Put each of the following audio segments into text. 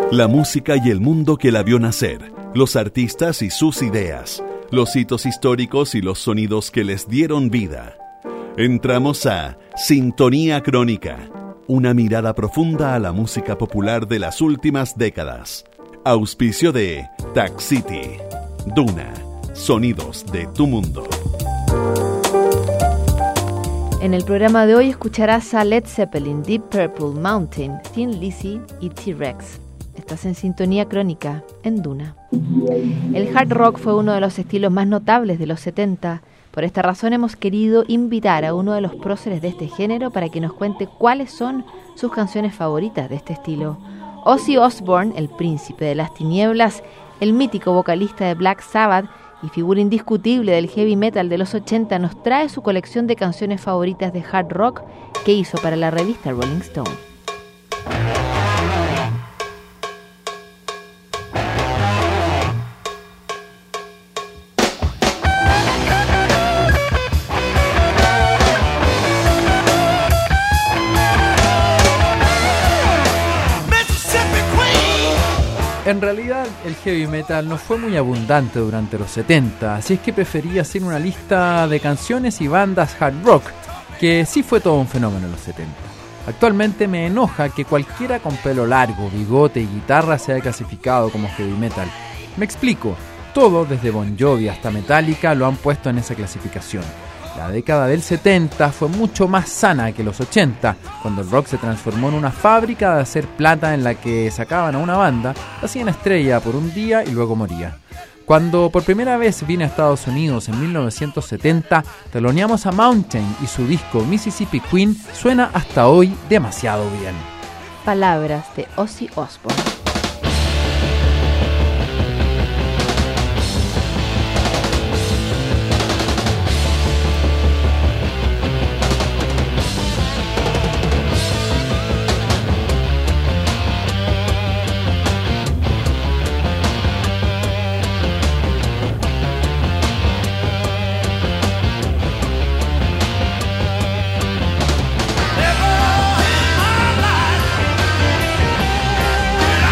La música y el mundo que la vio nacer, los artistas y sus ideas, los hitos históricos y los sonidos que les dieron vida. Entramos a Sintonía Crónica, una mirada profunda a la música popular de las últimas décadas. Auspicio de Tac City. Duna, sonidos de tu mundo. En el programa de hoy escucharás a Led Zeppelin, Deep Purple, Mountain, Thin Lizzy y T-Rex. Estás en Sintonía Crónica, en Duna. El hard rock fue uno de los estilos más notables de los 70. Por esta razón hemos querido invitar a uno de los próceres de este género para que nos cuente cuáles son sus canciones favoritas de este estilo. Ozzy Osbourne, el príncipe de las tinieblas, el mítico vocalista de Black Sabbath y figura indiscutible del heavy metal de los 80, nos trae su colección de canciones favoritas de hard rock que hizo para la revista Rolling Stone. En realidad, el heavy metal no fue muy abundante durante los 70, así es que preferí hacer una lista de canciones y bandas hard rock, que sí fue todo un fenómeno en los 70. Actualmente me enoja que cualquiera con pelo largo, bigote y guitarra sea clasificado como heavy metal. Me explico, todo desde Bon Jovi hasta Metallica lo han puesto en esa clasificación. La década del 70 fue mucho más sana que los 80, cuando el rock se transformó en una fábrica de hacer plata en la que sacaban a una banda, hacían estrella por un día y luego moría. Cuando por primera vez vine a Estados Unidos en 1970, teloneamos a Mountain y su disco Mississippi Queen suena hasta hoy demasiado bien. Palabras de Ozzy Osbourne. Never in my life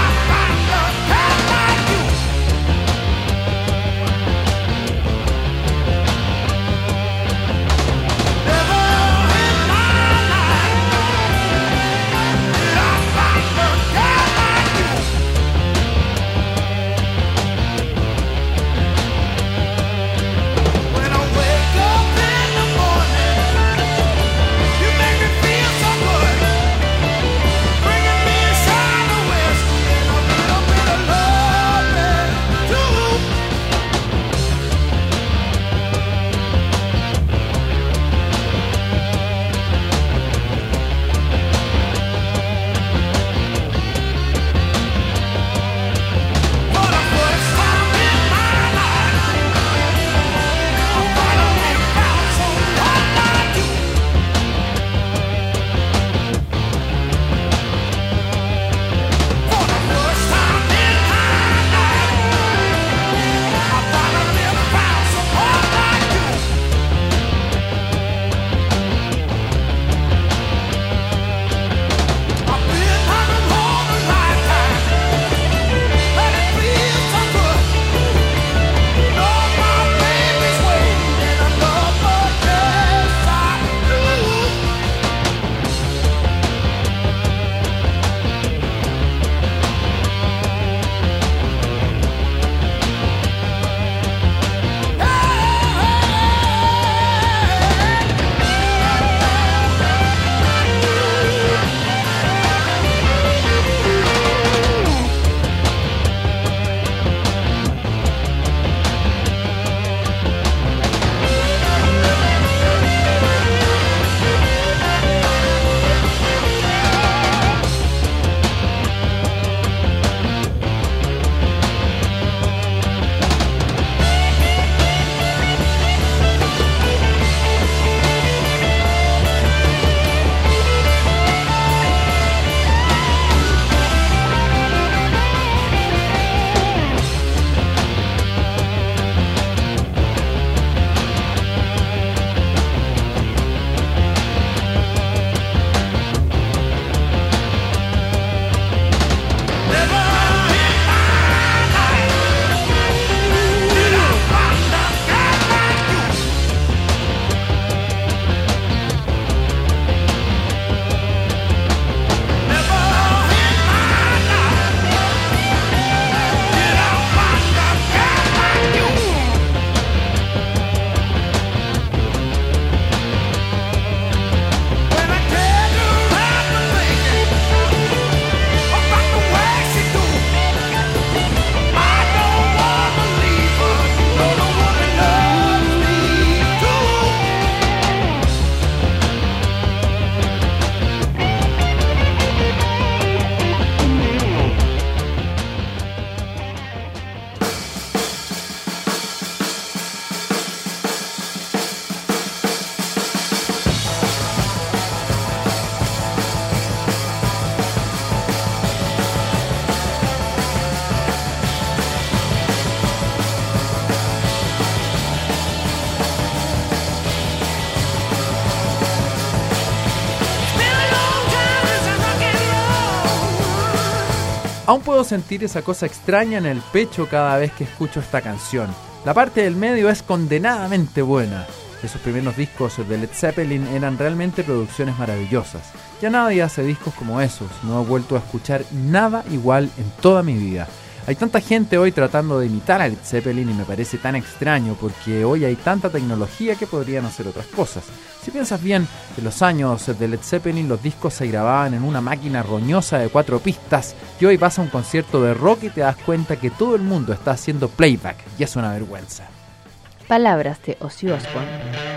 Aún puedo sentir esa cosa extraña en el pecho cada vez que escucho esta canción. La parte del medio es condenadamente buena. Esos primeros discos de Led Zeppelin eran realmente producciones maravillosas. Ya nadie hace discos como esos, no he vuelto a escuchar nada igual en toda mi vida. Hay tanta gente hoy tratando de imitar a Led Zeppelin y me parece tan extraño porque hoy hay tanta tecnología que podrían hacer otras cosas. Si piensas bien, en los años de Led Zeppelin los discos se grababan en una máquina roñosa de 4 pistas y hoy vas a un concierto de rock y te das cuenta que todo el mundo está haciendo playback y es una vergüenza. Palabras de Ozzy Osbourne.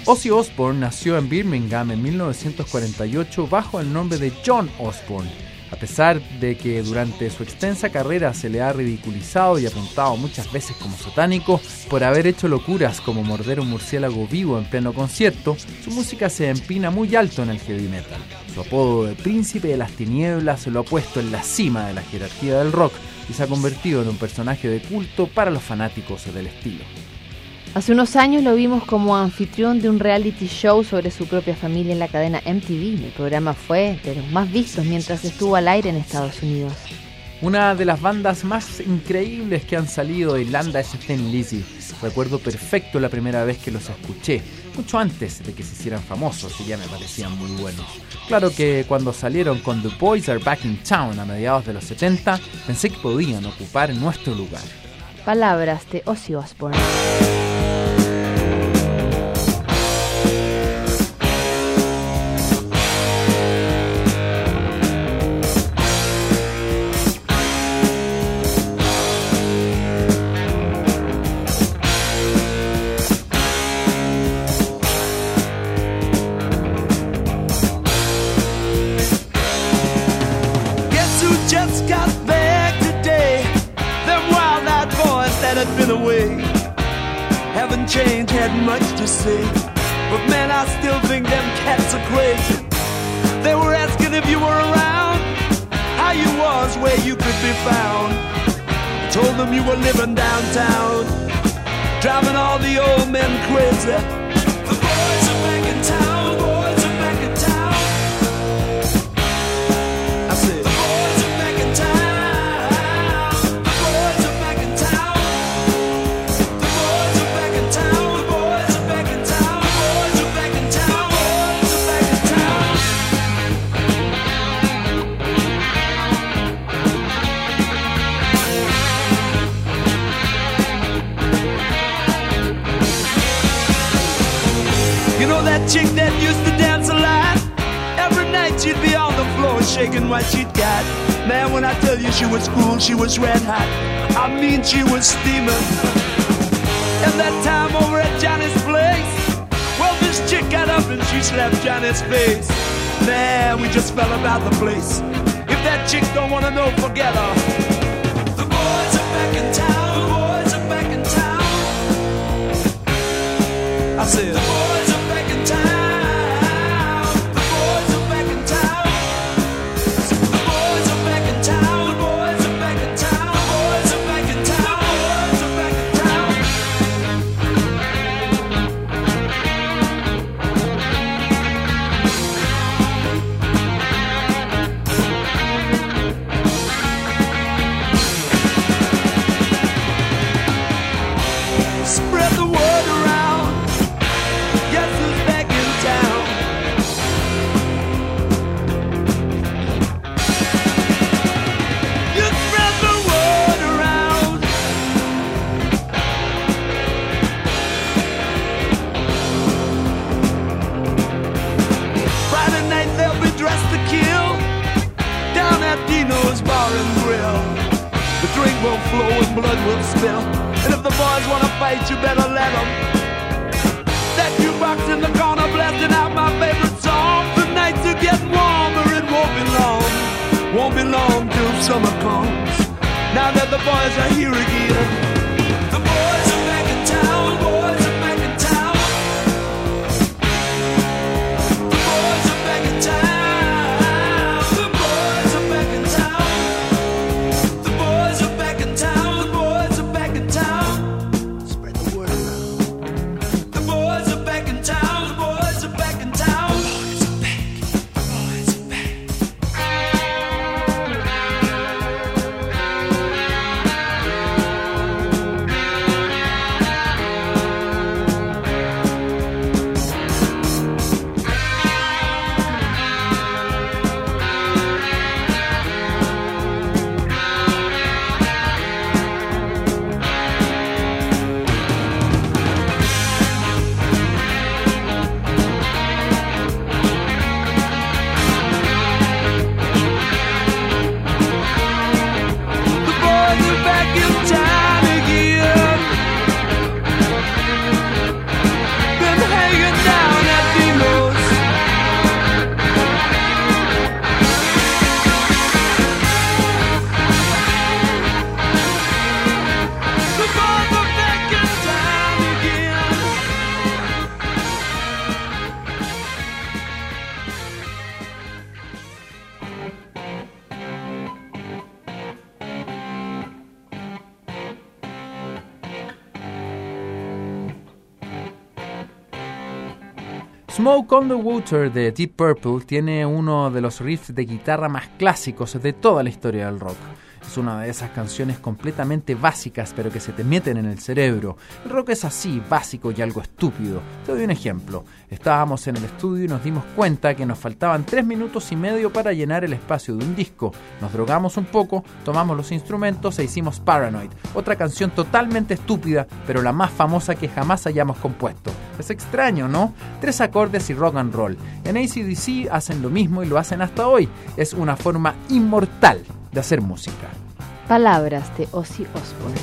Ozzy Osbourne nació en Birmingham en 1948 bajo el nombre de John Osbourne. A pesar de que durante su extensa carrera se le ha ridiculizado y apuntado muchas veces como satánico por haber hecho locuras como morder un murciélago vivo en pleno concierto, su música se empina muy alto en el heavy metal. Su apodo de Príncipe de las Tinieblas se lo ha puesto en la cima de la jerarquía del rock y se ha convertido en un personaje de culto para los fanáticos del estilo. Hace unos años lo vimos como anfitrión de un reality show sobre su propia familia en la cadena MTV. El programa fue de los más vistos mientras estuvo al aire en Estados Unidos. Una de las bandas más increíbles que han salido de Irlanda es Thin Lizzy. Recuerdo perfecto la primera vez que los escuché, mucho antes de que se hicieran famosos y ya me parecían muy buenos. Claro que cuando salieron con The Boys Are Back in Town a mediados de los 70, pensé que podían ocupar nuestro lugar. Palabras de Ozzy Osbourne. Been away, haven't changed, had much to say, but man, I still think them cats are crazy. They were asking if you were around, how you was, where you could be found. I told them you were living downtown, driving all the old men crazy. The boys are back in town, boys are back in town. I said, the boys are back in town. You know that chick that used to dance a lot? Every night she'd be on the floor shaking what she'd got. Man, when I tell you she was cool, she was red hot. I mean, she was steaming. And that time over at Johnny's place, well, this chick got up and she slapped Johnny's face. Man, we just fell about the place. If that chick don't wanna know, forget her. The boys are back in town, the boys are back in town. I said, the boys are back in town. The boys are back in town. The boys are back in town. The boys are back in town. The boys are back in town. The boys are back in town. Spread the word around. Guess who's back in town? You spread the word around. Friday night they'll be dressed to kill down at Dino's Bar and Grill. The drink will flow and blood will spill. And if the boys wanna fight, you better let them. That jukebox in the corner blasting out my favorite song. The nights are getting warmer, it won't be long. Won't be long till summer comes. Now that the boys are here again. The boys are back in town, boys are back in town. The boys are back in town. The boys are back in town. The boys are back in town. The boys are back in town. Spread the word around. The boys are back in town. The boys are back in town. The boys are back. The boys are back. Smoke on the Water de Deep Purple tiene uno de los riffs de guitarra más clásicos de toda la historia del rock. Es una de esas canciones completamente básicas, pero que se te meten en el cerebro. El rock es así, básico y algo estúpido. Te doy un ejemplo. Estábamos en el estudio y nos dimos cuenta que nos faltaban 3 minutos y medio para llenar el espacio de un disco. Nos drogamos un poco, tomamos los instrumentos e hicimos Paranoid, otra canción totalmente estúpida, pero la más famosa que jamás hayamos compuesto. Es extraño, ¿no? 3 acordes y rock and roll. En AC/DC hacen lo mismo y lo hacen hasta hoy. Es una forma inmortal de hacer música. Palabras de Ozzy Osbourne.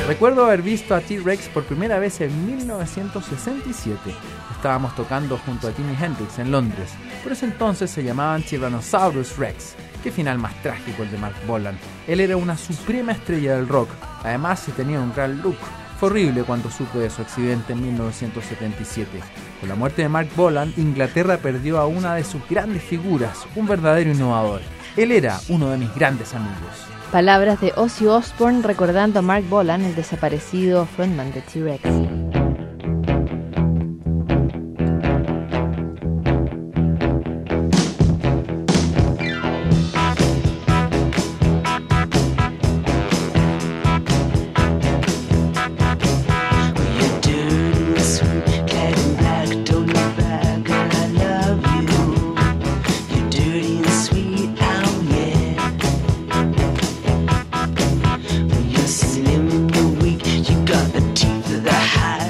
Recuerdo haber visto a T-Rex por primera vez en 1967. Estábamos tocando junto a Jimi Hendrix en Londres. Por ese entonces se llamaban Tyrannosaurus Rex. Qué final más trágico el de Mark Bolan. Él era una suprema estrella del rock. Además, se tenía un gran look. Fue horrible cuando supe de su accidente en 1977. Con la muerte de Mark Bolan, Inglaterra perdió a una de sus grandes figuras, un verdadero innovador. Él era uno de mis grandes amigos. Palabras de Ozzy Osbourne recordando a Mark Bolan, el desaparecido frontman de T-Rex. Slim and weak, you got the teeth of the high.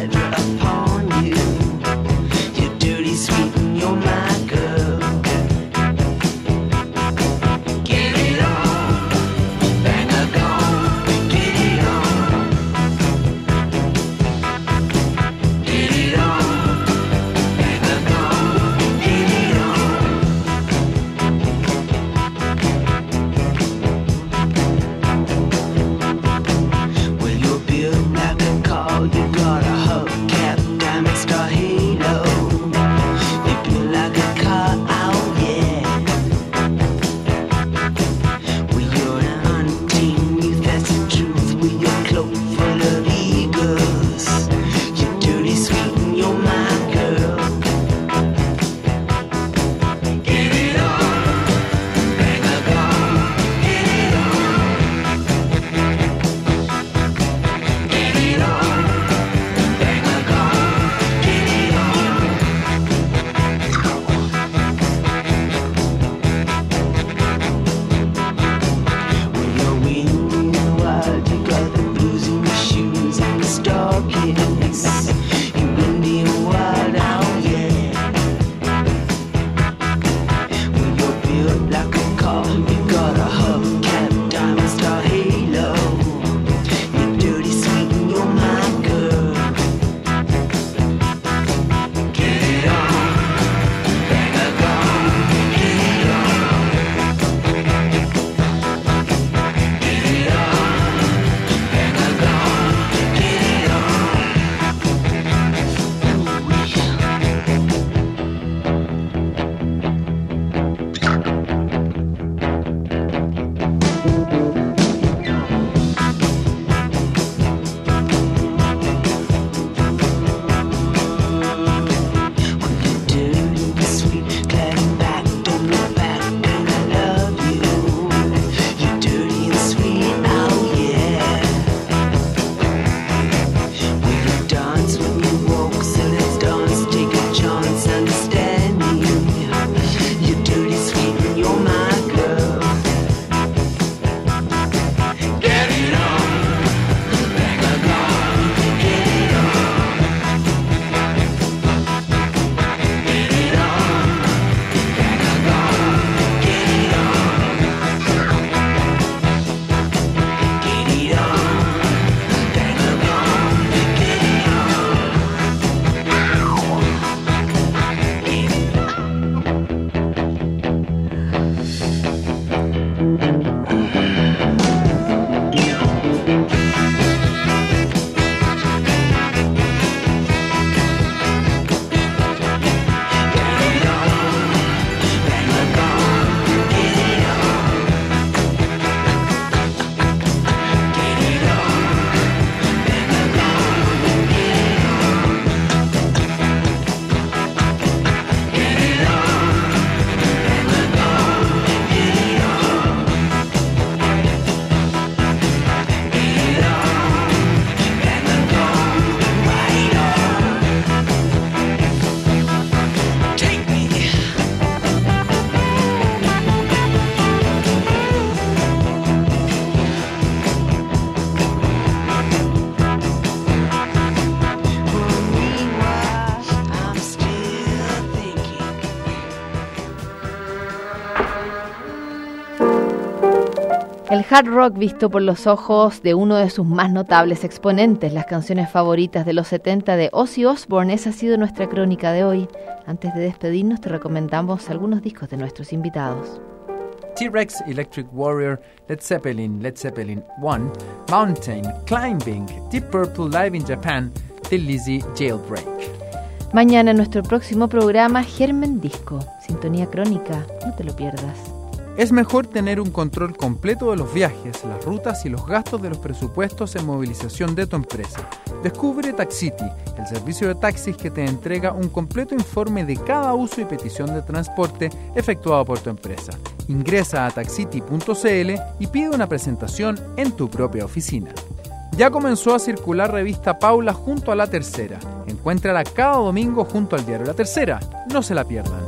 El hard rock visto por los ojos de uno de sus más notables exponentes, las canciones favoritas de los 70 de Ozzy Osbourne. Esa ha sido nuestra crónica de hoy. Antes de despedirnos te recomendamos algunos discos de nuestros invitados. T-Rex, Electric Warrior, Led Zeppelin 1, Mountain, Climbing, Deep Purple Live in Japan, Thin Lizzy, Jailbreak. Mañana en nuestro próximo programa, Germen Disco, Sintonía Crónica, no te lo pierdas. Es mejor tener un control completo de los viajes, las rutas y los gastos de los presupuestos en movilización de tu empresa. Descubre Taxity, el servicio de taxis que te entrega un completo informe de cada uso y petición de transporte efectuado por tu empresa. Ingresa a taxity.cl y pide una presentación en tu propia oficina. Ya comenzó a circular revista Paula junto a La Tercera. Encuéntrala cada domingo junto al diario La Tercera. No se la pierdan.